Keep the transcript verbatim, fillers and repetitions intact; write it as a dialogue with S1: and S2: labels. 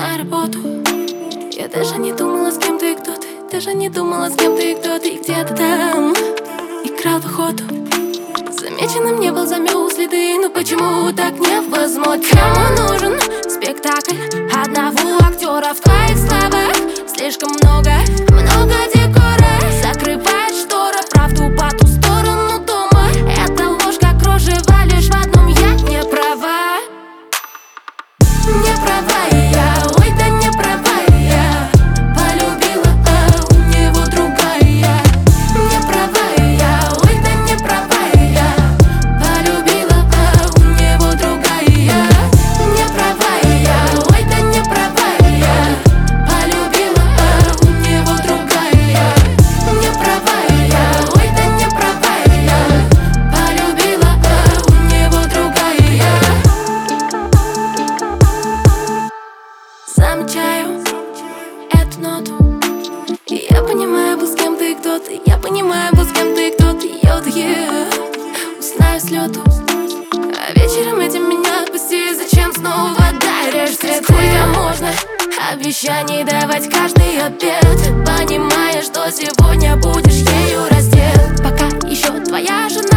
S1: на работу. Я даже не думала, с кем ты и кто ты. Даже не думала, с кем ты и кто ты. И где-то там играл в охоту. Замеченным не был, замел следы. Но почему так невозможно? Кому нужен спектакль одного актера? В твоих словах слишком много, много декора. Закрывает штора, правду по ту сторону дома. Это ложь, как кружево, лишь в одном я не права. Не права я, ой, да не права я. Полюбила, а у него другая. Не права я, ой, да не права я. Полюбила, а у него другая. Не права я, ой, да не права я. Полюбила, а у него другая. Не права я, ой, да не права я. Полюбила, а у него другая. Замечаю эту ноту, и я понимаю, был с кем ты и кто ты. Я понимаю, был с кем ты и кто ты. Йода, yeah. Узнаю с лету, а вечером этим меня отпусти. Зачем снова даришь цветы? Сколько можно обещаний давать каждый обед, понимая, что сегодня будешь ею раздет. Пока еще твоя жена